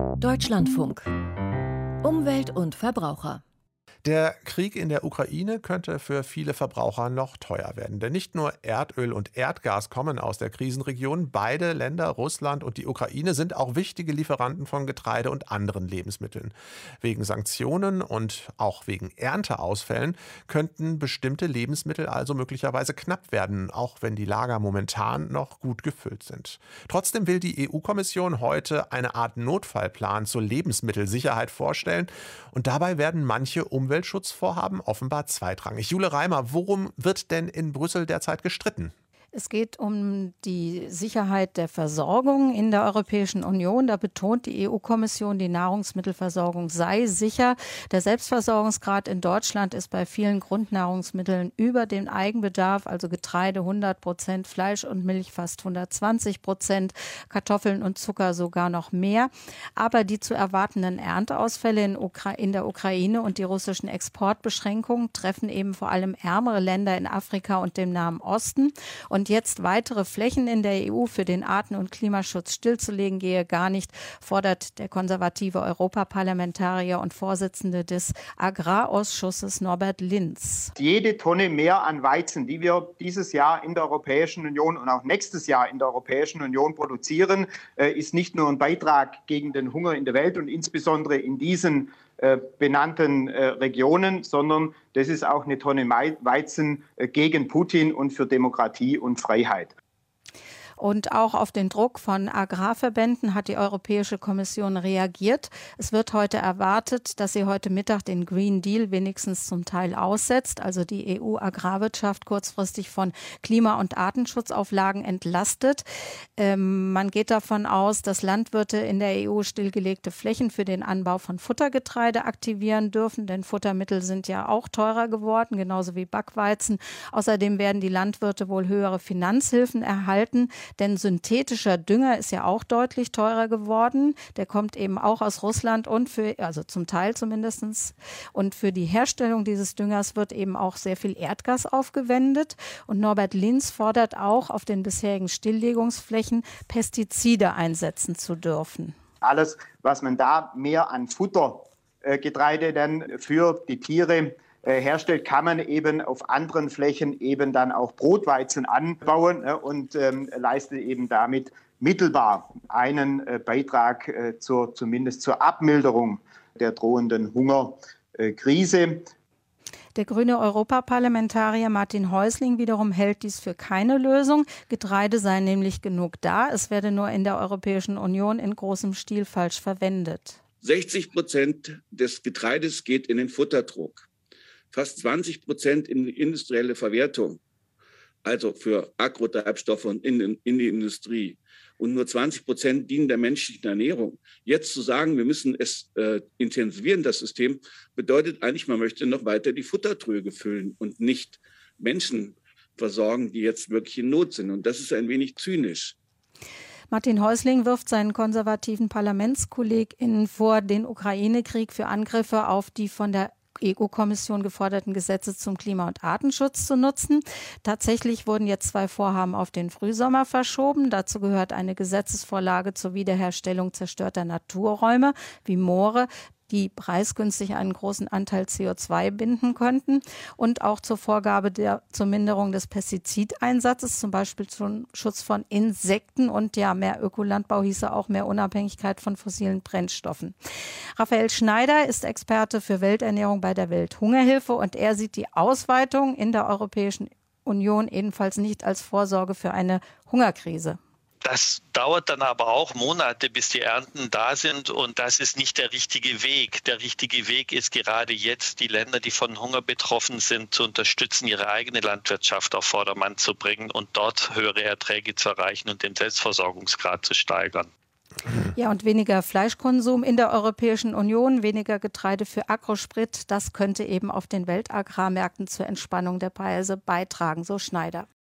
Deutschlandfunk. Umwelt und Verbraucher. Der Krieg in der Ukraine könnte für viele Verbraucher noch teuer werden. Denn nicht nur Erdöl und Erdgas kommen aus der Krisenregion. Beide Länder, Russland und die Ukraine, sind auch wichtige Lieferanten von Getreide und anderen Lebensmitteln. Wegen Sanktionen und auch wegen Ernteausfällen könnten bestimmte Lebensmittel also möglicherweise knapp werden, auch wenn die Lager momentan noch gut gefüllt sind. Trotzdem will die EU-Kommission heute eine Art Notfallplan zur Lebensmittelsicherheit vorstellen. Und dabei werden manche Umweltschutzvorhaben offenbar zweitrangig. Jule Reimer, worum wird denn in Brüssel derzeit gestritten? Es geht um die Sicherheit der Versorgung in der Europäischen Union. Da betont die EU-Kommission, die Nahrungsmittelversorgung sei sicher. Der Selbstversorgungsgrad in Deutschland ist bei vielen Grundnahrungsmitteln über dem Eigenbedarf, also Getreide 100%, Fleisch und Milch fast 120%, Kartoffeln und Zucker sogar noch mehr. Aber die zu erwartenden Ernteausfälle in der Ukraine und die russischen Exportbeschränkungen treffen eben vor allem ärmere Länder in Afrika und dem Nahen Osten. Und jetzt weitere Flächen in der EU für den Arten- und Klimaschutz stillzulegen, gehe gar nicht, fordert der konservative Europaparlamentarier und Vorsitzende des Agrarausschusses Norbert Lins. Jede Tonne mehr an Weizen, die wir dieses Jahr in der Europäischen Union und auch nächstes Jahr in der Europäischen Union produzieren, ist nicht nur ein Beitrag gegen den Hunger in der Welt und insbesondere in diesen benannten Regionen, sondern das ist auch eine Tonne Weizen gegen Putin und für Demokratie und Freiheit. Und auch auf den Druck von Agrarverbänden hat die Europäische Kommission reagiert. Es wird heute erwartet, dass sie heute Mittag den Green Deal wenigstens zum Teil aussetzt, also die EU-Agrarwirtschaft kurzfristig von Klima- und Artenschutzauflagen entlastet. Man geht davon aus, dass Landwirte in der EU stillgelegte Flächen für den Anbau von Futtergetreide aktivieren dürfen, denn Futtermittel sind ja auch teurer geworden, genauso wie Backweizen. Außerdem werden die Landwirte wohl höhere Finanzhilfen erhalten. Denn synthetischer Dünger ist ja auch deutlich teurer geworden. Der kommt eben auch aus Russland und also zum Teil zumindest. Und für die Herstellung dieses Düngers wird eben auch sehr viel Erdgas aufgewendet. Und Norbert Lins fordert auch, auf den bisherigen Stilllegungsflächen Pestizide einsetzen zu dürfen. Alles, was man da mehr an Futtergetreide dann für die Tiere herstellt, kann man eben auf anderen Flächen eben dann auch Brotweizen anbauen und leistet eben damit mittelbar einen Beitrag zumindest zur Abmilderung der drohenden Hungerkrise. Der grüne Europaparlamentarier Martin Häusling wiederum hält dies für keine Lösung. Getreide sei nämlich genug da. Es werde nur in der Europäischen Union in großem Stil falsch verwendet. 60% des Getreides geht in den Futtertrog. Fast 20% in die industrielle Verwertung, also für Agrotreibstoffe und in die Industrie. Und nur 20% dienen der menschlichen Ernährung. Jetzt zu sagen, wir müssen es intensivieren, das System, bedeutet eigentlich, man möchte noch weiter die Futtertröge füllen und nicht Menschen versorgen, die jetzt wirklich in Not sind. Und das ist ein wenig zynisch. Martin Häusling wirft seinen konservativen ParlamentskollegInnen vor, den Ukraine-Krieg für Angriffe auf die von der EU-Kommission geforderten Gesetze zum Klima- und Artenschutz zu nutzen. Tatsächlich wurden jetzt 2 Vorhaben auf den Frühsommer verschoben. Dazu gehört eine Gesetzesvorlage zur Wiederherstellung zerstörter Naturräume wie Moore, die preisgünstig einen großen Anteil CO2 binden könnten, und auch zur Vorgabe zur Minderung des Pestizideinsatzes, zum Beispiel zum Schutz von Insekten, und ja, mehr Ökolandbau hieße auch mehr Unabhängigkeit von fossilen Brennstoffen. Raphael Schneider ist Experte für Welternährung bei der Welthungerhilfe und er sieht die Ausweitung in der Europäischen Union ebenfalls nicht als Vorsorge für eine Hungerkrise. Das dauert dann aber auch Monate, bis die Ernten da sind, und das ist nicht der richtige Weg. Der richtige Weg ist gerade jetzt, die Länder, die von Hunger betroffen sind, zu unterstützen, ihre eigene Landwirtschaft auf Vordermann zu bringen und dort höhere Erträge zu erreichen und den Selbstversorgungsgrad zu steigern. Ja, und weniger Fleischkonsum in der Europäischen Union, weniger Getreide für Agrosprit, das könnte eben auf den Weltagrarmärkten zur Entspannung der Preise beitragen, so Schneider.